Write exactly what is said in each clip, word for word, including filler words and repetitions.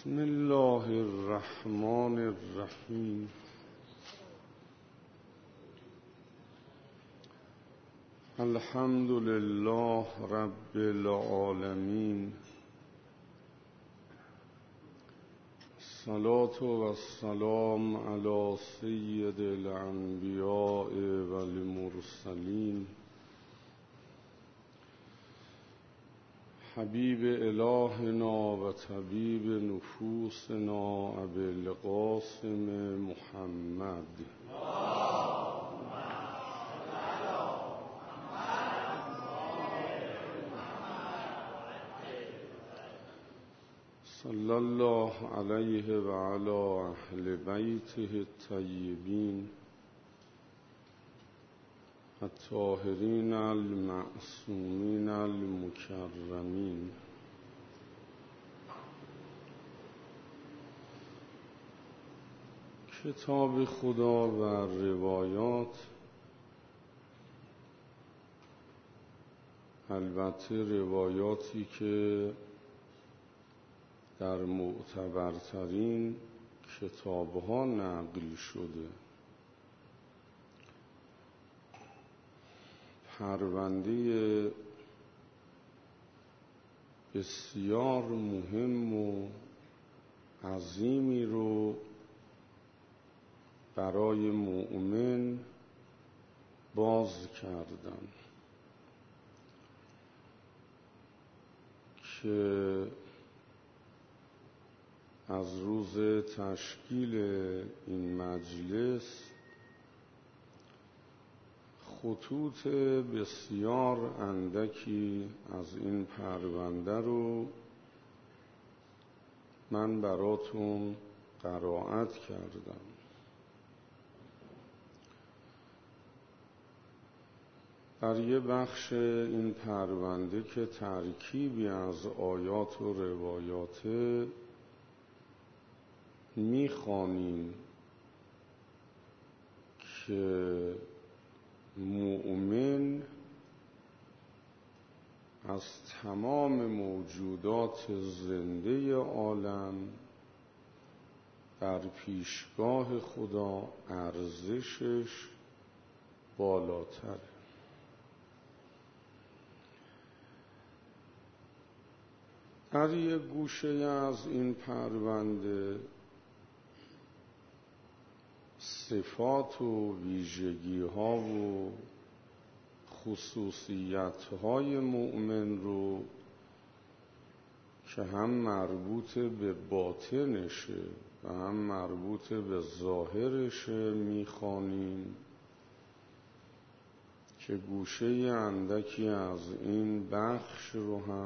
بسم الله الرحمن الرحیم. الحمد لله رب العالمین. الصلاة والسلام علی سید الانبیاء والمرسلین حبیب الهنا و طبیب نفوسنا ابی القاسم محمد صلی الله علیه و علی اهل بیته الطیبین الطاهرین المعصومین المکرمین. کتاب خدا و روایات، البته روایاتی که در معتبرترین کتاب‌ها نقل شده، پرونده بسیار مهم و عظیمی رو برای مؤمن باز کردن که از روز تشکیل این مجلس خطوط بسیار اندکی از این پرونده رو من براتون قرائت کردم. در یه بخش این پرونده که ترکیبی از آیات و روایاته می‌خوانیم که مؤمن از تمام موجودات زنده عالم در پیشگاه خدا ارزشش بالاتره. در یک گوشه از این پرونده صفات و ویژگی ها و خصوصیت های مؤمن رو که هم مربوط به باطنشه و هم مربوط به ظاهرشه میخوانیم که گوشه اندکی از این بخش رو هم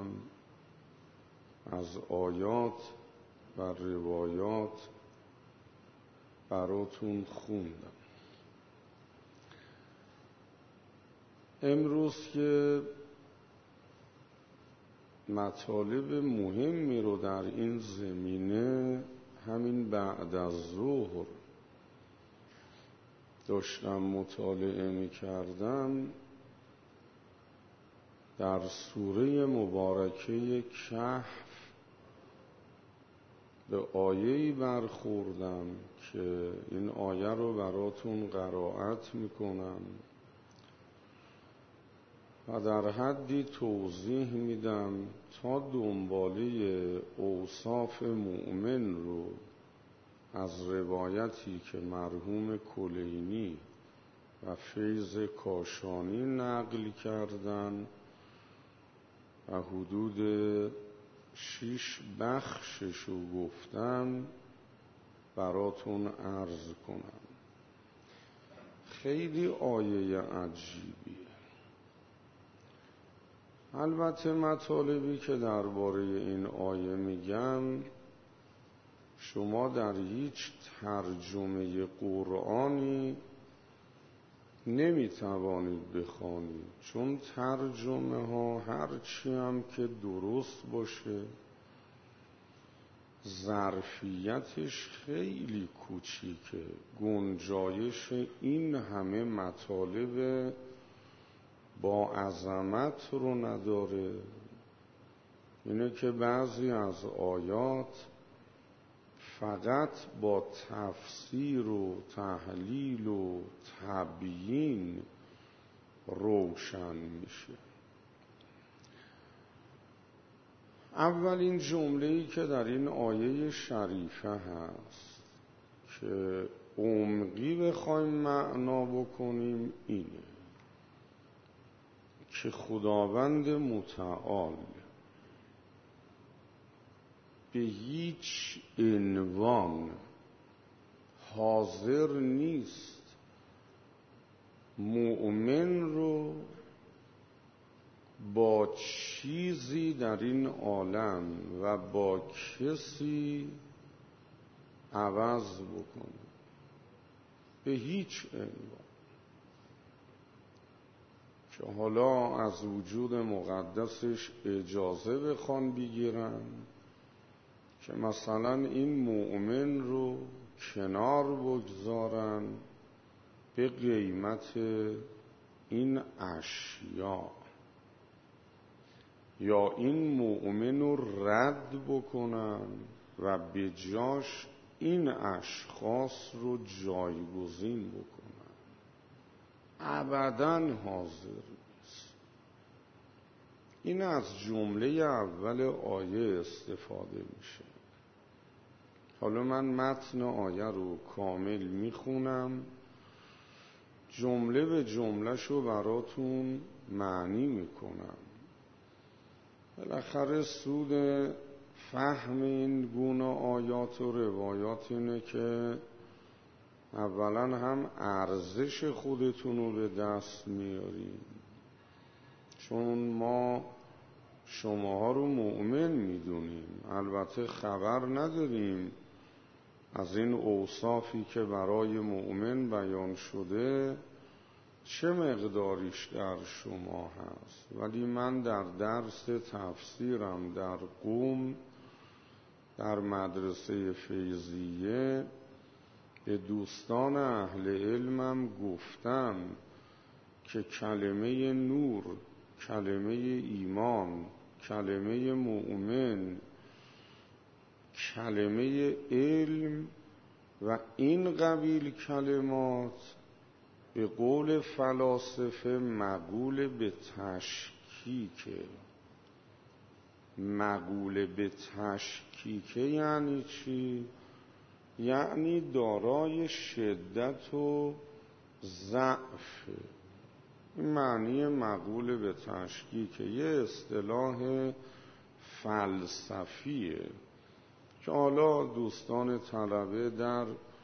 از آیات و روایات براتون خوندم. امروز که مطالب مهمی رو در این زمینه همین بعد از ظهر داشتم مطالعه می کردم، در سوره مبارکه کهف به آیه‌ای برخوردم که این آیه رو براتون قرائت میکنم و در حدی توضیح میدم تا دنباله اوصاف مؤمن رو از روایتی که مرحوم کلینی و فیض کاشانی نقل کردن و حدود شش بخششو گفتم براتون عرض کنم. خیلی آیه عجیبیه. البته مطالبی که درباره این آیه میگم شما در هیچ ترجمه قرآنی نمیتوانید بخوانید، چون ترجمه ها هرچی هم که درست باشه ظرفیتش خیلی کوچیکه، گنجایش این همه مطالب با عظمت رو نداره. اینه که بعضی از آیات فقط با تفسیر و تحلیل و تبیین روشن میشه. اولین جمله‌ای که در این آیه شریفه هست که عمقی بخوایم معنا بکنیم اینه که خداوند متعال به هیچ عنوان حاضر نیست مؤمن رو با چیزی در این عالم و با کسی عوض بکنه، به هیچ عنوان. که حالا از وجود مقدسش اجازه بخوان بگیرن که مثلا این مؤمن رو کنار بگذارن به قیمت این اشیاء، یا این مؤمن رو رد بکنن و به جاش این اشخاص رو جایگزین بکنن. ابداً حاضر نیست. این از جمله اول آیه استفاده میشه. حالا من متن آیه رو کامل میخونم، جمله به جمله شو براتون معنی میکنم. بالاخره سود فهم این گونه آیات و روایات اینه که اولا هم ارزش خودتون رو به دست میاریم، چون ما شماها رو مؤمن میدونیم، البته خبر نداریم از این اوصافی که برای مؤمن بیان شده چه مقداریش در شما هست. ولی من در درس تفسیرم در قم در مدرسه فیضیه به دوستان اهل علمم گفتم که کلمه نور، کلمه ایمان، کلمه مؤمن، کلمه علم و این قبیل کلمات به قول فلاسفه مقول به تشکیکه. مقول به تشکیکه یعنی چی؟ یعنی دارای شدت و ضعف. این معنی مقول به تشکیکه، یه اصطلاح فلسفیه که حالا دوستان طلبه در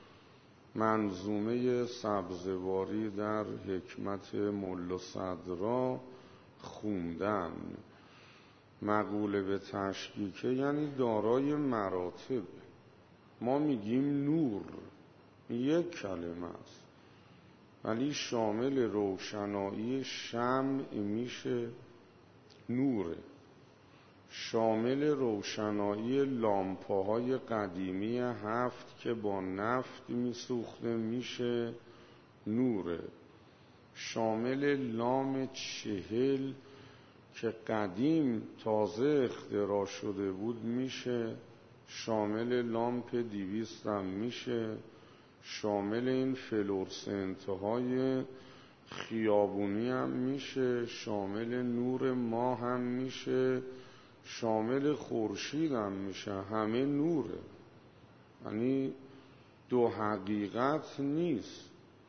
منظومه سبزواری در حکمت ملا صدرا خوندن. مقوله به تشکیکه یعنی دارای مراتب. ما میگیم نور، یک کلمه است ولی شامل روشنایی شمع میشه نوره، شامل روشنایی لامپاهای قدیمی هفت که با نفت میسوخته میشه نوره، شامل لام چهل که قدیم تازه اختراع شده بود میشه، شامل لامپ دیویست هم میشه، شامل این فلورسنت های خیابونی هم میشه، شامل نور ماه هم میشه، شامل خورشید هم میشه. همه نوره، یعنی دو حقیقت نیست.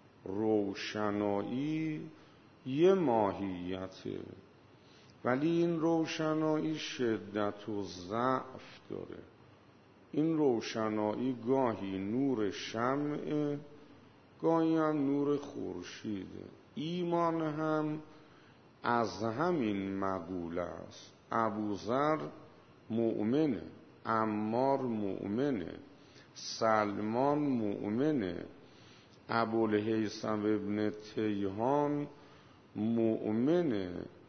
روشنایی یه ماهیته ولی این روشنایی شدت و ضعف داره. این روشنایی گاهی نور شمعه، گاهی هم نور خورشیده. ایمان هم از همین مقوله است. ابوذر مؤمنه، عمار مؤمنه، سلمان مؤمنه، ابوالهیثم ابن تیهان مؤمنه،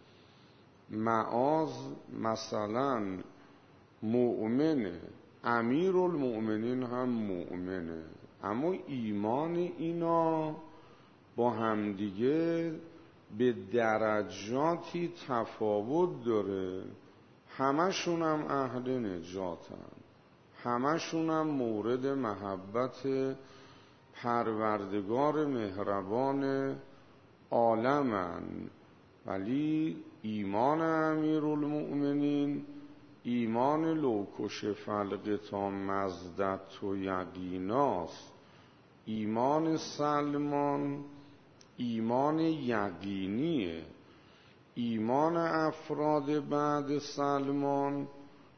معاذ مثلا مؤمنه، امیر المؤمنین هم مؤمنه. اما ایمان اینا با همدیگه به درجاتی تفاوت داره. همشون هم اهل نجاتن، همشون هم مورد محبت پروردگار مهربان عالمن، ولی ایمان امیرالمؤمنین ایمان لوکش فلق تا مزدت و یقیناست. ایمان سلمان ایمان یقینیه. ایمان افراد بعد سلمان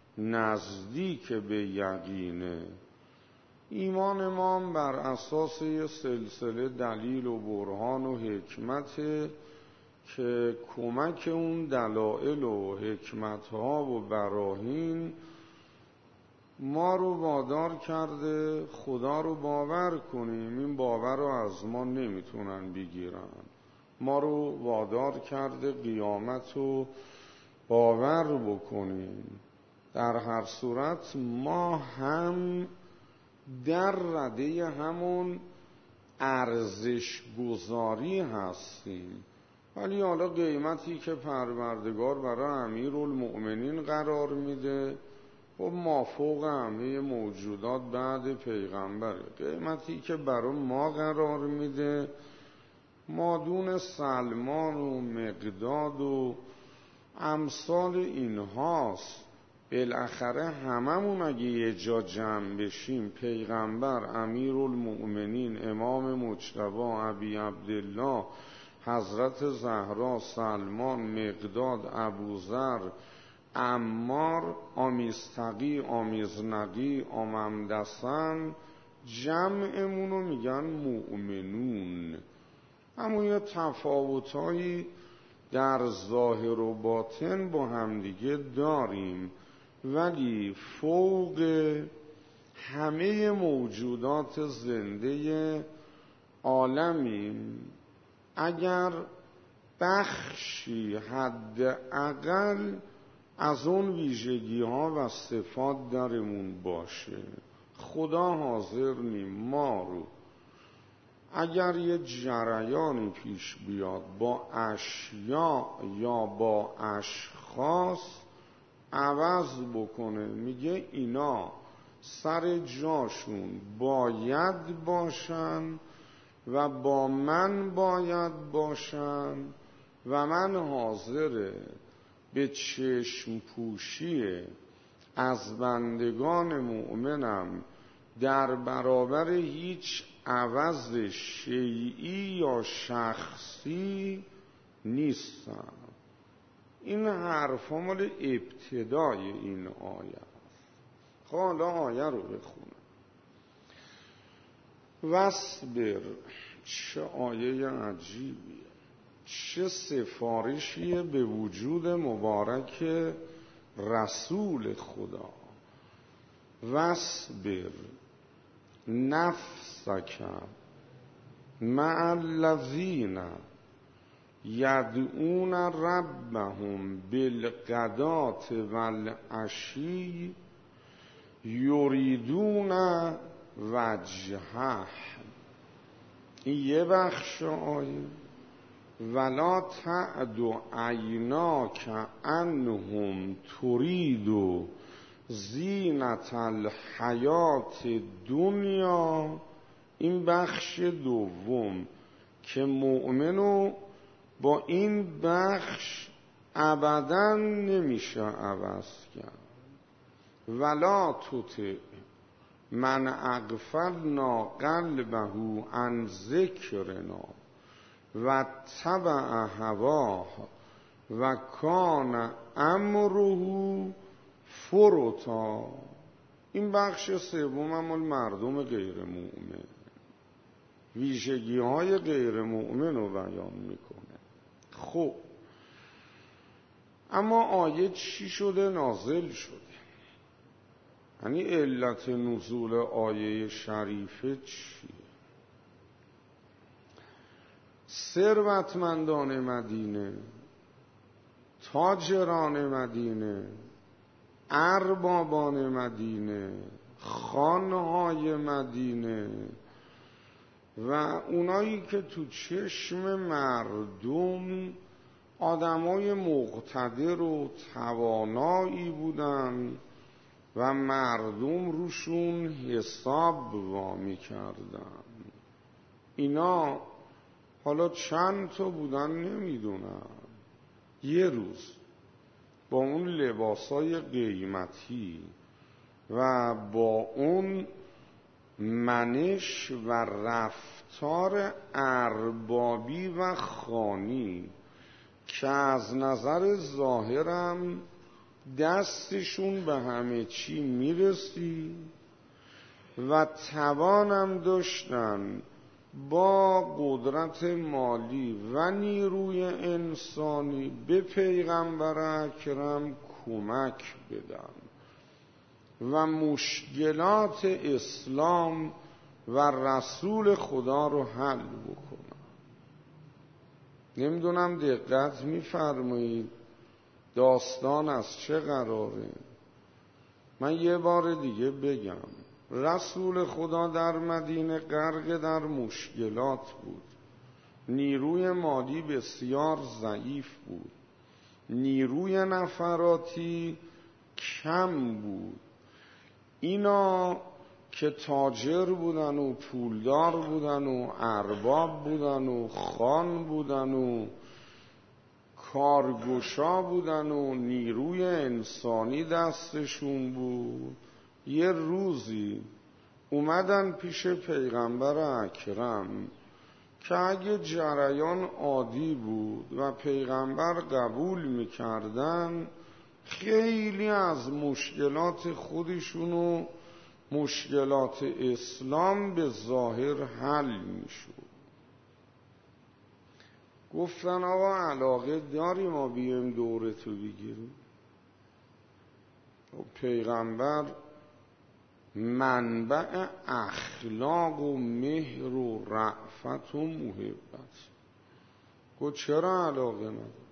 نزدیک به یقینه. ایمان ما بر اساس یه سلسله دلیل و برهان و حکمت که کمک اون دلائل و حکمتها و براهین ما رو وادار کرده خدا رو باور کنیم. این باور رو از ما نمیتونن بگیرن. ما رو وادار کرده قیامت رو باور بکنیم. در هر صورت ما هم در رده همون ارزش گذاری هستیم، ولی حالا قیمتی که پروردگار برای امیرالمؤمنین قرار میده و مافوق همه موجودات بعد پیغمبره. قیمتی که برای ما قرار میده مادون سلمان و مقداد و امثال اینهاست. بالاخره هممون اگه یه جا جمع بشیم، پیغمبر، امیرالمؤمنین، امام مجتبی، ابی عبدالله، حضرت زهرا، سلمان، مقداد، ابوذر، عمار، آمیزتقی، آمیزنقی، آممدسن، جمعمونو میگن مؤمنون. اما یه تفاوتایی در ظاهر و باطن با همدیگه داریم، ولی فوق همه موجودات زنده عالمیم. اگر بخشی حداقل از اون ویژگی ها و صفات درمون باشه، خدا حاضر نیم ما رو اگر یه جریانی پیش بیاد با اشیا یا با اشخاص عوض بکنه، میگه اینا سر جاشون باید باشن و با من باید باشن و من حاضر به چشم پوشی از بندگان مؤمنم در برابر هیچ عوض شیعی یا شخصی نیستم. این حرف مال ابتدای این آیه است. خب حالا آیه رو بخونم. وصبر، چه آیه عجیبیه، چه سفارشیه به وجود مبارک رسول خدا. وصبر نفسک مع الذین یدعون ربهم بالغداة والعشی یریدون وجهه. این یه بخش آیه. ولا تعد عیناک عنهم ترید زینت الحیات دنیا. این بخش دوم که مؤمنو با این بخش ابداً نمیشه عوض کرد. ولا تطع من اغفلنا قلبه عن ذکرنا و تبع هواه و کان امره فرطا. این بخش سوم هم مردم غیر مؤمن، ویژگی های غیر مؤمن رو بیان میکنه. خب اما آیه چی شده نازل شده؟ یعنی علت نزول آیه شریفه چیه؟ ثروتمندان مدینه، تاجران مدینه، اربابان مدینه، خانهای مدینه و اونایی که تو چشم مردم آدمای مقتدر و توانایی بودن و مردم روشون حساب وامی کردن. اینا حالا چند تا بودن نمیدونم، یه روز با اون لباسای قیمتی و با اون منش و رفتار اربابی و خانی که از نظر ظاهرم دستشون به همه چی میرسی و توانم داشتن با قدرت مالی و نیروی انسانی به پیغمبر اکرم کمک بدن و مشکلات اسلام و رسول خدا رو حل بکنن. نمیدونم دقت میفرمایید داستان از چه قراره؟ من یه بار دیگه بگم، رسول خدا در مدینه غرق در مشکلات بود، نیروی مالی بسیار ضعیف بود، نیروی نفراتی کم بود. اینا که تاجر بودن و پولدار بودن و ارباب بودن و خان بودن و کارگشا بودن و نیروی انسانی دستشون بود، یه روزی اومدن پیش پیغمبر اکرم که اگه جریان عادی بود و پیغمبر قبول میکردن، خیلی از مشکلات خودشونو مشکلات اسلام به ظاهر حل میشد. گفتن آقا علاقه داری ما بیایم دورتو بگیریم؟ پیغمبر منبع اخلاق و مهر و رأفت و محبت. گفت چرا علاقه نداری؟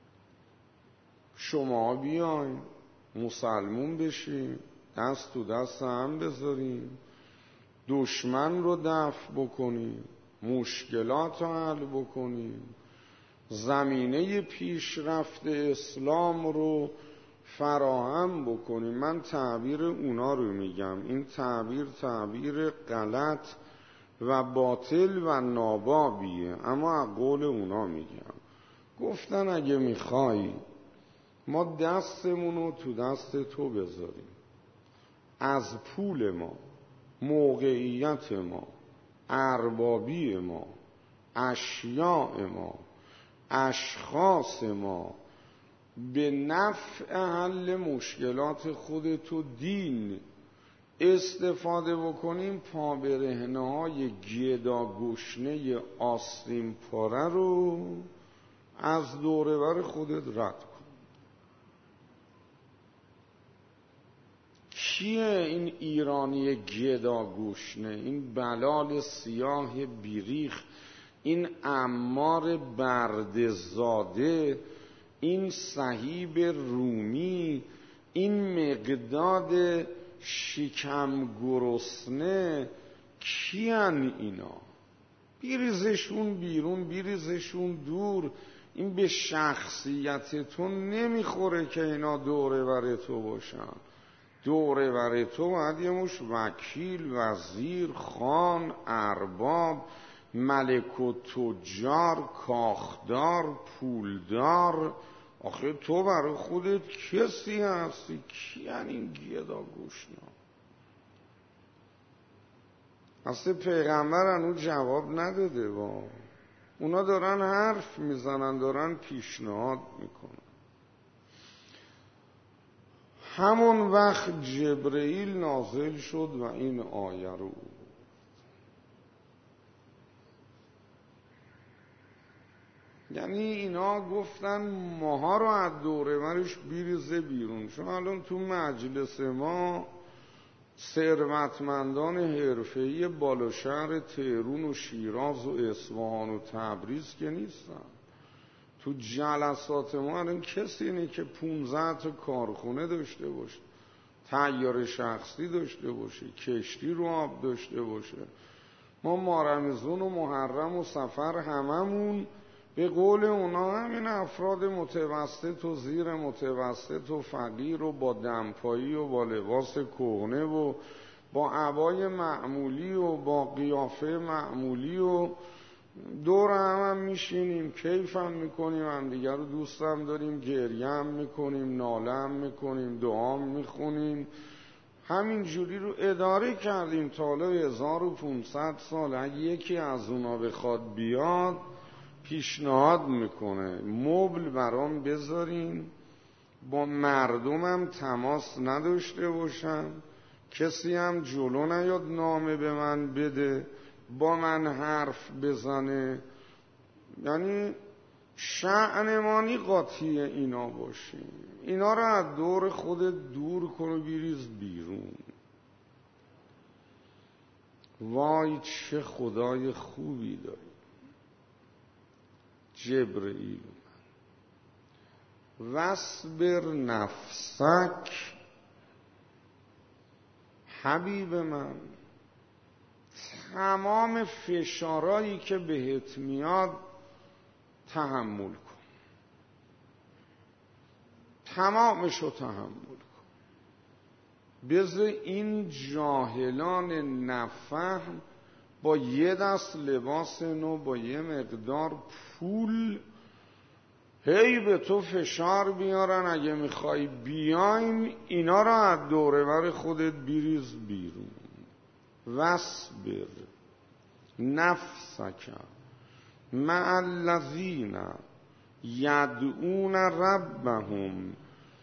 شما بیاین مسلمون بشیم، دست تو دست هم بذاریم، دشمن رو دفع بکنیم، مشکلات رو حل بکنیم، زمینه پیشرفت اسلام رو فراهم بکنیم. من تعبیر اونا رو میگم، این تعبیر تعبیر غلط و باطل و نابابیه، اما قول اونا میگم. گفتن اگه میخوای ما دستمون رو تو دست تو بذاریم، از پول ما، موقعیت ما، اربابی ما، اشیاء ما، اشخاص ما به نفع حل مشکلات خودت و دین استفاده بکنیم، پا برهنه های گدا گشنه آستین پاره رو از دوره بر خودت رد کن. کیه این ایرانی گدا گشنه، این بلال سیاه بیریخ، این عمار بردزاده، این صهیب رومی، این مقداد شکم گرسنه؟ کیان اینا؟ بیریزشون بیرون، بیریزشون دور. این به شخصیت تو نمیخوره که اینا دوره بر تو باشن. دوره بر تو باید یه مش وکیل، وزیر، خان، ارباب، ملک و تجار، کاخدار، پولدار. آخه تو برای خودت کسی هستی؟ کیان این گدا گوشنا؟ اصلا پیغمبر هنوز جواب نداده. با اونا دارن حرف میزنن، دارن پیشنهاد میکنن. همون وقت جبرئیل نازل شد و این آیه رو، یعنی اینا گفتن ماها رو از دوره برش بیریزه بیرون. چون الان تو مجلس ما ثروتمندان حرفه‌ای بالا شهر تهران و شیراز و اصفهان و تبریز که نیستن. تو جلسات ما الان کسی اینه که پونزده تا کارخونه داشته باشه، طیاره شخصی داشته باشه، کشتی رو آب داشته باشه. ما ماه رمضان و محرم و سفر هممون به قول اونا همین افراد متوسط و زیر متوسط و فقیر و با دمپایی و با لباس کهنه و با عبای معمولی و با قیافه معمولی و دور هم, هم میشینیم، کیف هم میکنیم، هم دیگر رو دوست هم داریم، گریه هم میکنیم، ناله هم میکنیم، دعا هم میخونیم. همین جوری رو اداره کردیم تا حالا هزار و پونصد سال. اگه یکی از اونا بخواد بیاد پیشنهاد میکنه مبل برام بذارین، با مردمم تماس نداشته باشم، کسی هم جلو نیاد نامه به من بده، با من حرف بزنه، یعنی شأنمانی قاطی اینا باشیم. اینا رو از دور خودت دور کن و بریز بیرون. وای چه خدای خوبی داری. جبرئیل واصبر نفسک، حبیب من تمام فشارهایی که بهت میاد تحمل کن، تمامشو تحمل کن. بذار این جاهلان نفهم با یه دست لباس نو، با یه مقدار پول هی به تو فشار بیارن. اگه میخوای بیایم اینا را از دورور خودت بریز بیرون. واصبر نفسک مع الذین یدعون ربهم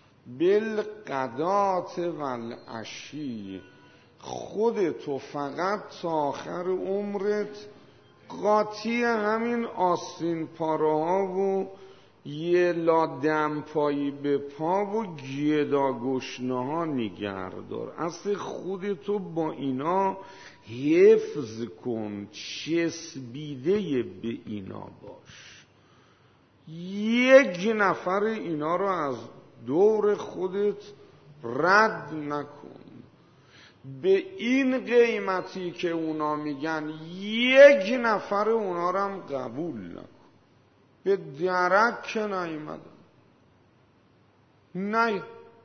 بالغداة والعشی. خودتو فقط تا آخر عمرت قاطی همین آستین پاره ها و یه لادم پایی به پا و گیدا گشنه ها نگهدار. اصل خودتو با اینا حفظ کن، چسبیده به اینا باش. یک نفر اینا رو از دور خودت رد نکن. به این قیمتی که اونا میگن یک نفر اونا رو هم قبول نکن. به درک که نیومدن. نه،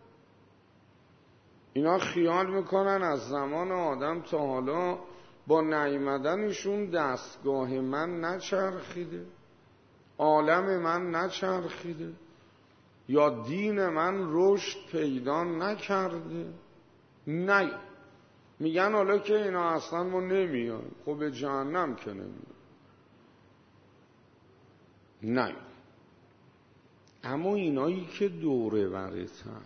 اینا خیال میکنن از زمان آدم تا حالا با نیومدنشون دستگاه من نچرخیده، عالم من نچرخیده، یا دین من رشد پیدا نکرده. نه، میگن حالا که اینا اصلا ما نمیایم. خب به جهنم که نمیایم. نه، اما اینایی که دوره ورتن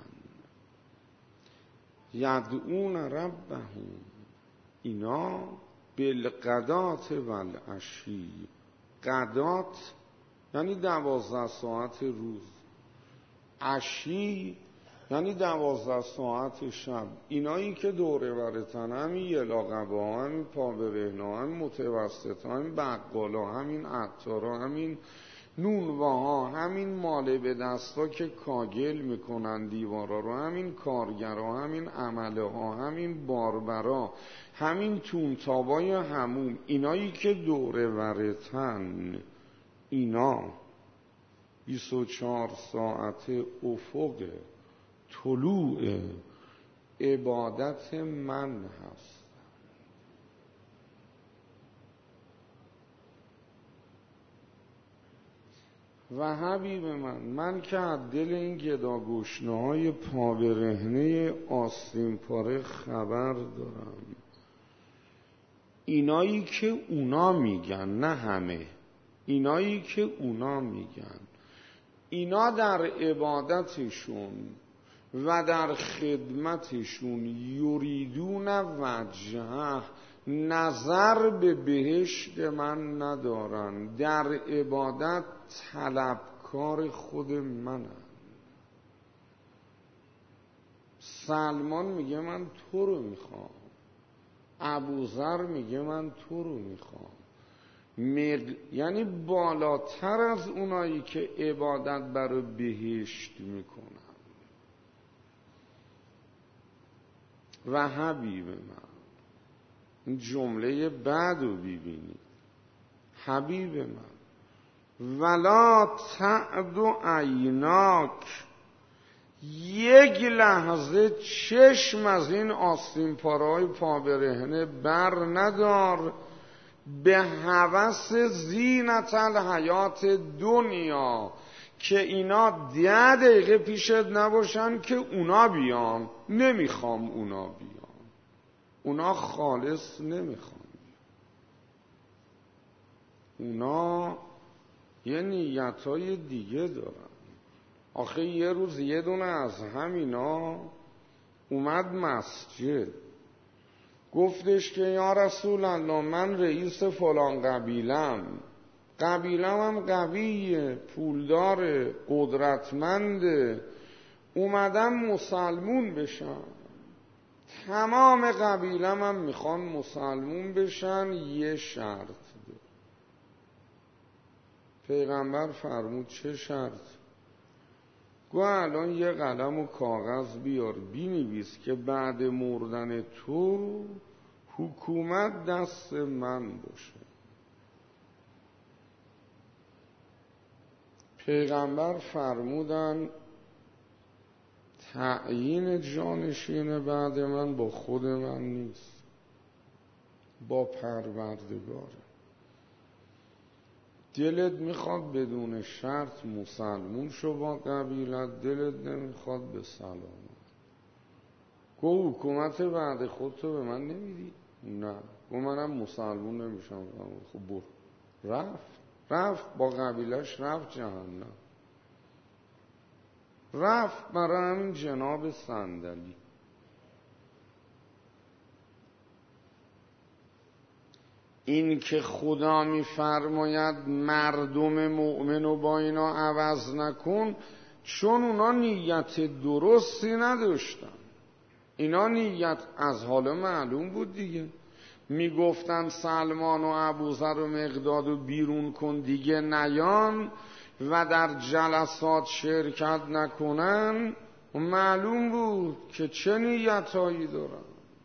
یدعون ربهم، اینا بالغداة والعشی. غدات یعنی دوازده ساعت روز، عشی یعنی دوازده ساعت شب. اینایی که دوره ورتن، همین یلاقبا، همین پا برهنا، همین متوسط، همین بقالا، همین عطارا، همین نونواها، همین ماله به دستا که کاگل میکنن دیوارا رو، همین کارگرها، همین عمله ها، همین باربرا، همین تونتابای هموم. اینایی که دوره ورتن، اینا بیست و چهار ساعت افق طلوع عبادت من هست. و حبیب من، من که از دل این گداگشنه های پا برهنه آستین پاره خبر دارم. اینایی که اونا میگن، نه همه، اینایی که اونا میگن، اینا در عبادتشون و در خدمتشون یریدون وجهه، نظر به بهشت من ندارن، در عبادت طلبکار خود منن. سلمان میگه من تو رو میخوام، ابوذر میگه من تو رو میخوام. مق... یعنی بالاتر از اونایی که عبادت برای بهشت میکنن. و حبیب من، این جمله بعد رو ببینید. حبیب من، ولا تعد عیناک، یک لحظه چشم از این آستین پاره‌های پا برهنه بر ندار به هوس زینت الحیات دنیا، که اینا ده دقیقه پیشت نباشن که اونا بیان. نمیخوام اونا بیان، اونا خالص نمیخوام، اونا یه نیتای دیگه دارن. آخه یه روز یه دونه از همینا اومد مسجد، گفتش که یا رسول الله من رئیس فلان قبیلم، قبیلم هم قویه، پولداره، قدرتمنده، اومدم مسلمون بشن، تمام قبیلم هم میخوان مسلمون بشن، یه شرط ده. پیغمبر فرمود چه شرط؟ گو الان یه قلم و کاغذ بیار بینویس که بعد مردن تو حکومت دست من باشه. پیغمبر فرمودن تعیین جانشین بعد من با خود من نیست، با پروردگاره. دلت میخواد بدون شرط مسلمون شو با قبیلت، دلت نمیخواد به سلامت. گو حکومت بعد خودتو به من نمیدی؟ نه. گو منم مسلمون نمیشم. خب برو. رفت رفت با قبیلش، رفت جهنم، رفت برای همین جناب صندلی. این که خدا میفرماید مردم مؤمن رو با اینا عوض نکن، چون اونا نیت درستی نداشتن. اینا نیت از حالا معلوم بود دیگه. میگفتن سلمان و ابوذر و مقداد رو بیرون کن دیگه نیان و در جلسات شرکت نکنن، معلوم بود که چه نیتایی دارن.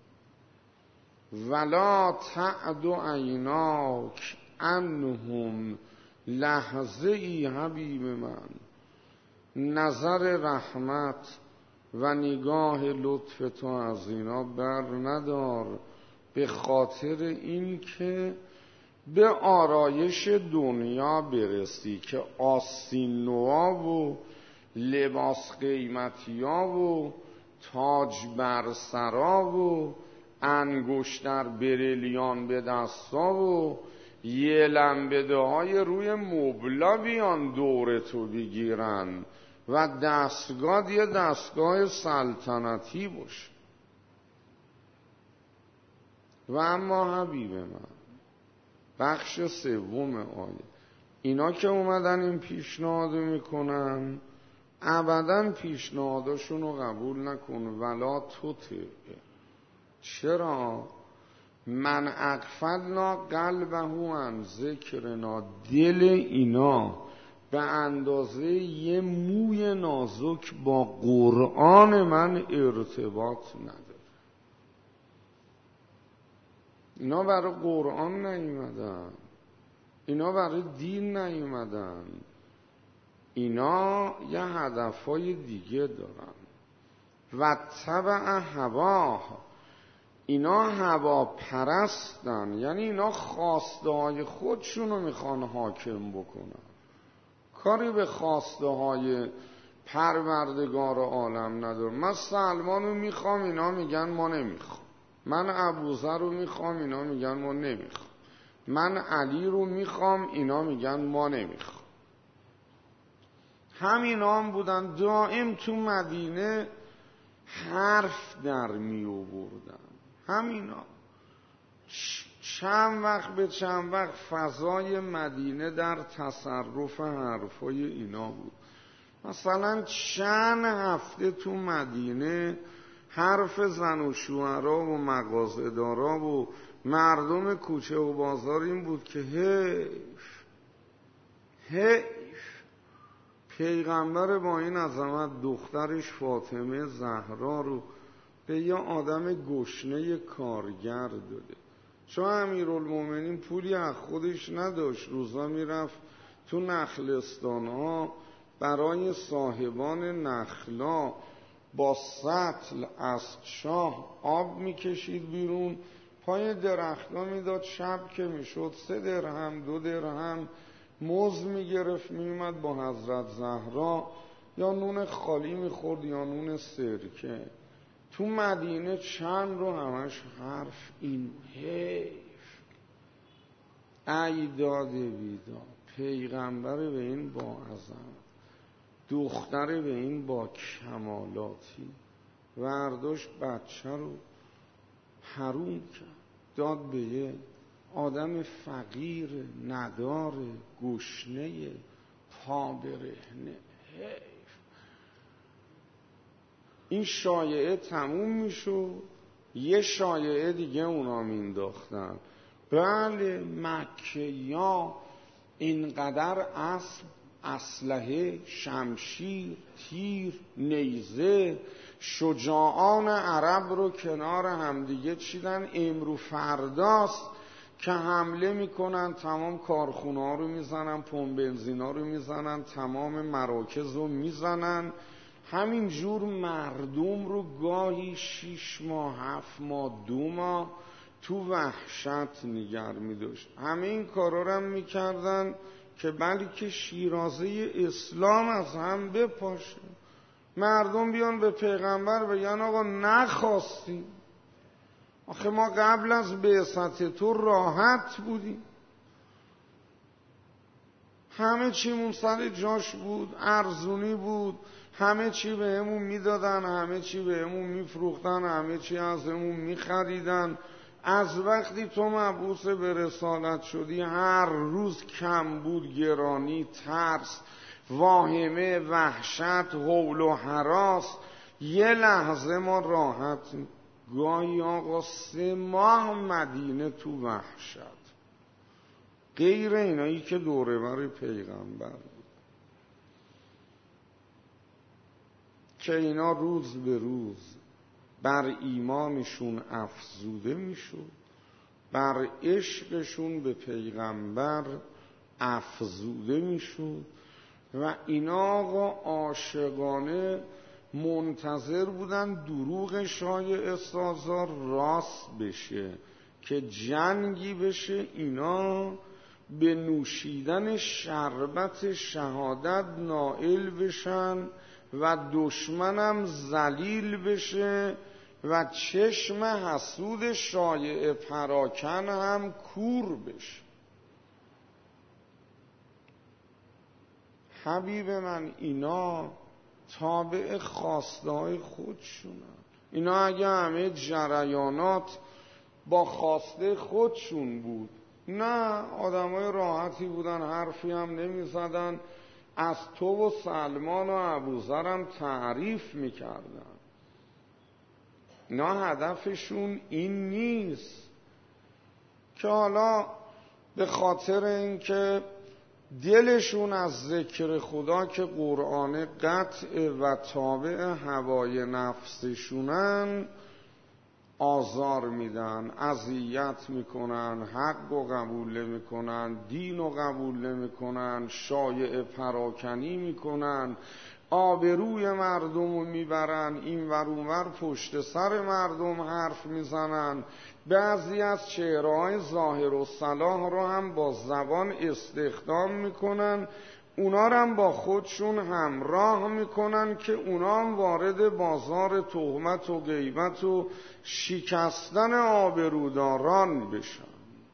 ولا تعد عیناک عنهم لحظه ای حبیب من، نظر رحمت و نگاه لطف تو از اینا بر ندار، به خاطر این که به آرایش دنیا برسی که آستین نوا و لباس قیمتیا و تاج بر سرا و انگشتر بریلیان به دستا و یه لمبده های روی مبلا بیان دور تو بگیرن و دستگاه یه دستگاه سلطنتی باشه. و اما حبیب من، بخش سوم آیه، اینا که اومدن این پیشنهاد میکنن ابداً پیشنهاداشون رو قبول نکن. ولا تطع، چرا؟ من اغفلنا قلبه عن ذکرنا، دل اینا به اندازه یه موی نازک با قرآن من ارتباط نداره. اینا برای قرآن نیومدن، اینا برای دین نیومدن، اینا یه هدفهای دیگه دارن. و تبع هواه، اینا هوا پرستن، یعنی اینا خواسته های خودشونو میخوان حاکم بکنن، کاری به خواسته های پروردگار عالم ندارن. من سلمانو میخوام، اینا میگن ما نمیخوام. من ابوذر رو میخوام، اینا میگن ما نمیخوام. من علی رو میخوام، اینا میگن ما نمیخوام. همینا هم بودن دائم تو مدینه حرف در می آوردن. همینا چند وقت به چند وقت فضای مدینه در تصرف حرفای اینا بود. مثلا چند هفته تو مدینه حرف زن و شوهرها و مغازه‌دارا و مردم کوچه و بازار این بود که حیف حیف پیغمبر با این عظمت دخترش فاطمه زهرا رو به یه آدم گشنه کارگر داده. چون امیرالمومنین پولی از خودش نداشت، روزا میرفت تو نخلستان ها برای صاحبان نخلا با سطل از شاه آب میکشید بیرون، پای درخت‌ها میداد، شب که میشد سه درهم دو درهم مزد میگرفت، میومد با حضرت زهرا یا نون خالی میخورد یا نون سرکه. تو مدینه چند رو همش حرف این حیف، ای داده بیداد، پیغمبر به این با عظمت، دختر به این با کمالاتی، ورداشت بچه رو حروم کرد، داد به یه آدم فقیر ندار گشنه پا برهنه. حیف. این شایعه تموم میشد، یه شایعه دیگه اونا مینداختن، بله مکه‌یا اینقدر اسب، اسلحه، شمشیر، تیر، نیزه، شجاعان عرب رو کنار همدیگه چیدن، امرو فرداست که حمله میکنن، تمام کارخونه ها رو میزنن، پمپ بنزینا رو میزنن، تمام مراکز رو میزنن. همین جور مردم رو گاهی شیش ماه هفت ماه دو ماه تو وحشت نگر میداشت. همه این کارا رو هم میکردن که بلکه شیرازه اسلام از هم بپاشه، مردم بیان به پیغمبر بگن آقا نخواستیم، آخه ما قبل از بعثت تو راحت بودیم، همه چیمون سر جاش بود، ارزونی بود، همه چی به همون میدادن، همه چی به همون میفروختن، همه چی از همون میخریدن. از وقتی تو مبعوث به رسالت شدی هر روز کم بود، گرانی، ترس، واهمه، وحشت، هول و هراس. یه لحظه ما راحت، گاهی آقا سه ماه مدینه تو وحشت، غیر اینایی که دوره بر پیغمبر بود که اینا روز به روز بر ایمانشون افزوده میشد، بر عشقشون به پیغمبر افزوده میشد و اینا آقا عاشقانه منتظر بودن دروغ شایعه سازا راست بشه، که جنگی بشه، اینا به نوشیدن شربت شهادت نائل بشن و دشمنم ذلیل بشه و چشم حسود شایعه پراکن هم کور بشه. حبیب من، اینا تابع خواسته های خودشونن. اینا اگه همه جریانات با خواسته خودشون بود، نه، آدمای راحتی بودن، حرفی هم نمی زدن، از تو و سلمان و ابوذر هم تعریف می کردن. اینا هدفشون این نیست که حالا به خاطر اینکه دلشون از ذکر خدا که قرآن قطع و تابع هوای نفسشونن آزار میدن، اذیت میکنن، حق و قبول نمیکنن، دین و قبول نمیکنن، شایعه پراکنی میکنن، آبروی مردم رو میبرن، این ور اون ور پشت سر مردم حرف میزنن. بعضی از چهره‌های ظاهر و صلاح رو هم با زبان استخدام میکنن، اونا رو هم با خودشون همراه میکنن که اونا هم وارد بازار تهمت و غیبت و شکستن آبروداران بشن.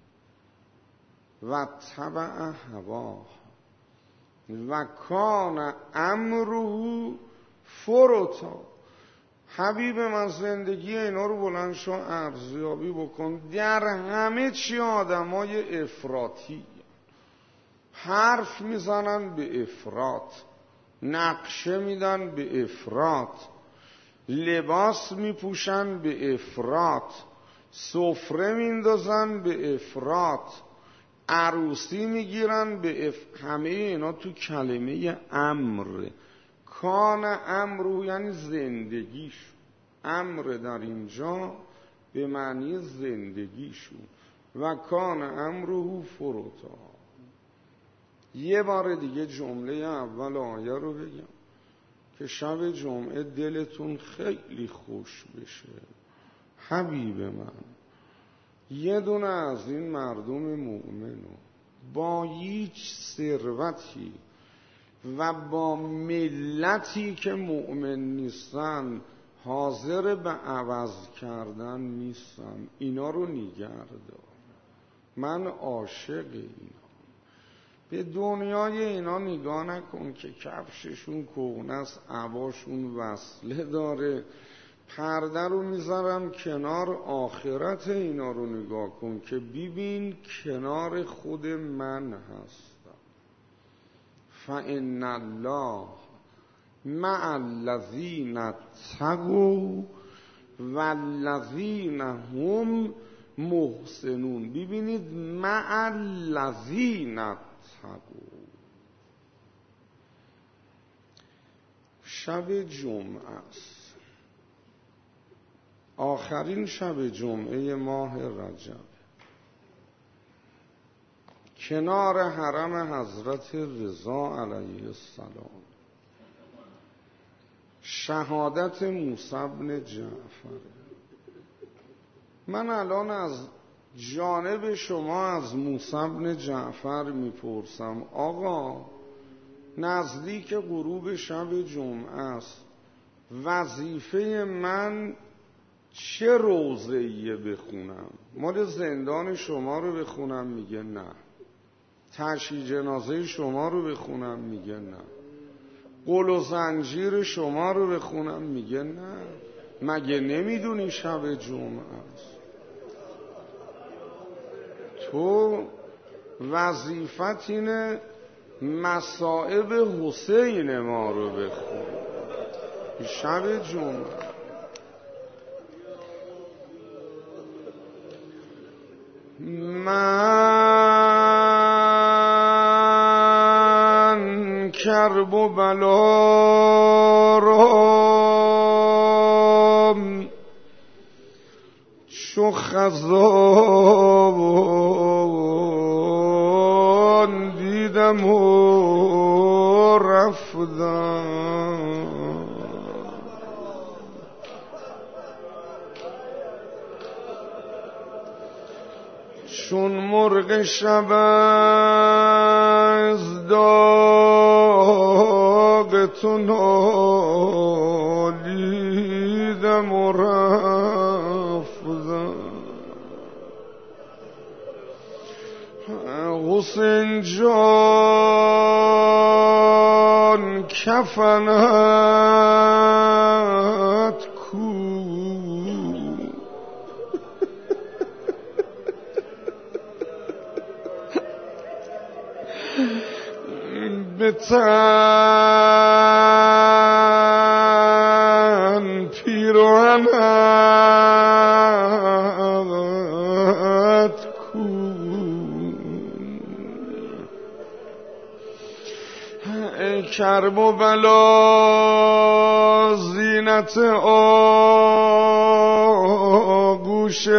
و تبع هواه و کان امره فرطا. حبیب من، زندگی اینا رو بلند شو ارزیابی بکن. در همه چی آدمای افراطی، حرف میزنن به افراط، نقشه میدن به افراط، لباس میپوشن به افراط، سفره میندازن به افراط، عروسی میگیرن به اف... همه اینا تو کلمه امر. کان امر یعنی زندگیشون. امر در اینجا به معنی زندگیشون. و کان امره فرطا. یه بار دیگه جمله اول آیه رو بگم که شب جمعه دلتون خیلی خوش بشه. حبیب من، یه دونه از این مردم مؤمنو با هیچ ثروتی و با ملتی که مؤمن نیستن حاضر به عوض کردن نیستم. اینا رو نگه دار. من عاشق اینا. به دنیای اینا نگاه نکن که کفششون کهنه است، عباشون وصله داره. پرده رو میذارم کنار، آخرت اینا رو نگاه کن که ببین کنار خود من هستم. فإن الله مع الذین اتقوا والذین هم محسنون. ببینید مع الذین اتقوا. شب جمعه است، آخرین شب جمعه ماه رجب، کنار حرم حضرت رضا علیه السلام، شهادت موسی بن جعفر. من الان از جانب شما از موسی بن جعفر میپرسم، آقا نزدیک غروب شب جمعه است، وظیفه من چه روضه‌ایه بخونم؟ مال زندان شما رو بخونم؟ میگه نه. تشییع جنازه شما رو بخونم؟ میگه نه. قل و زنجیر شما رو بخونم؟ میگه نه. مگه نمیدونی شب جمعه است؟ تو وظیفت اینه مصائب حسین ما رو بخون. شب جمعه من کرب و بلا رام چو خزان دیدم و رفتم. چون مرغ شب از داغ تو نالیدم و رفتم. حسین جان کفنت کو؟ به تن پیراهنت کو؟ ای کرب و بلا زینت آغوش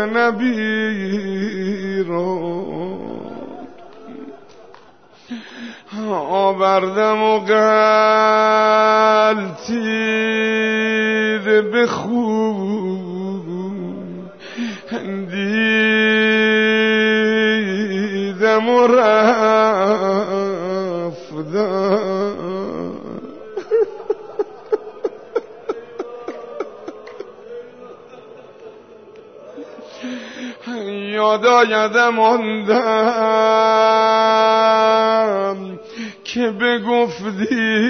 نبی را آوردم و غلطید به خون دیدم و رفتم. یاد آیدم آن دم که بگفتی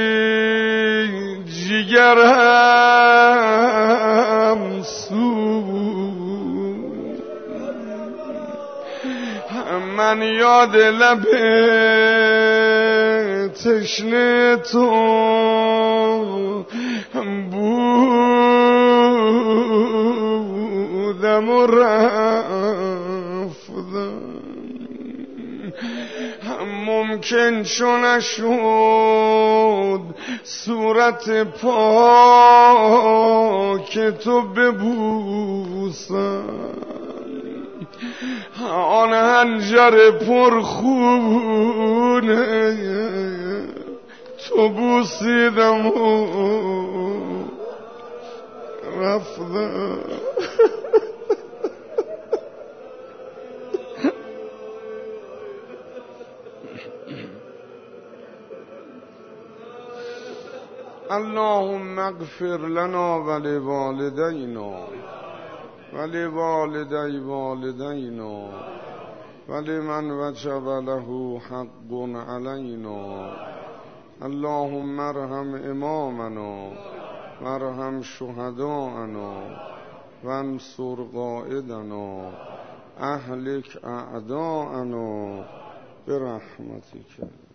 جگرم سوز. من یاد لب تشنه تو بودم و رفتم. ممکن چون نشد صورت پاک تو ببوسم، آن هنجر پرخونه تو بوسیدم و رفتم. اللهم اغفر لنا ولوالدينا ولوالدي والدينا ولمن وجب له حق علينا. اللهم ارحم امامنا وارحم شهداءنا وانصر قائدنا اهلك اعداءنا برحمتك.